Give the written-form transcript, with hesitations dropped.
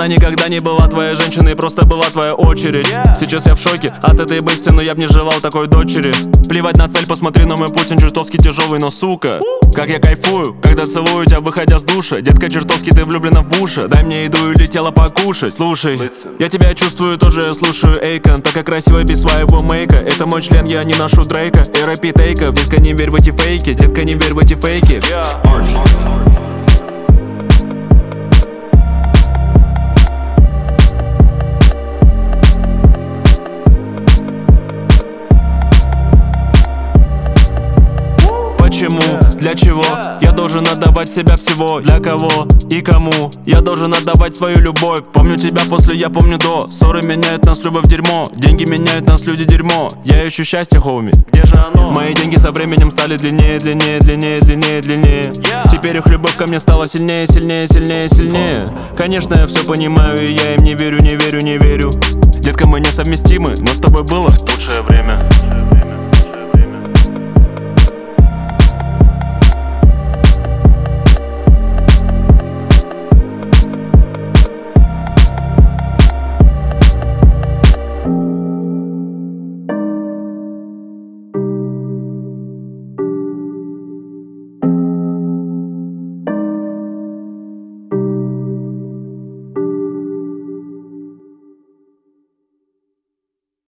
никогда не была твоей женщиной, просто была твоя очередь. Сейчас я в шоке от этой бести, но я б не желал такой дочери. Плевать на цель, посмотри на мой путь, он чертовски тяжелый, но сука, как я кайфую, когда целую тебя, выходя с душа. Детка, чертовски ты влюблена в Буша. Дай мне еду или тело покушать. Слушай, я тебя чувствую, тоже я слушаю Эйкон. Такая красивая без своего мейка. Это мой член, я не ношу Дрейка. И рэпи тейка, детка, не верь в эти фейки. Детка, не верь в эти фейки. Почему? Для чего? Я должен отдавать себя всего. Для кого и кому? Я должен отдавать свою любовь. Помню тебя после, я помню до. Ссоры меняют нас, любовь дерьмо. Деньги меняют нас, люди дерьмо. Я ищу счастье, хоуми. Где же оно? Мои деньги со временем стали длиннее, длиннее, длиннее, длиннее, длиннее. Теперь их любовь ко мне стала сильнее, сильнее, сильнее, сильнее. Конечно, я все понимаю, и я им не верю, не верю, не верю. Детка, мы несовместимы, но с тобой было лучшее время.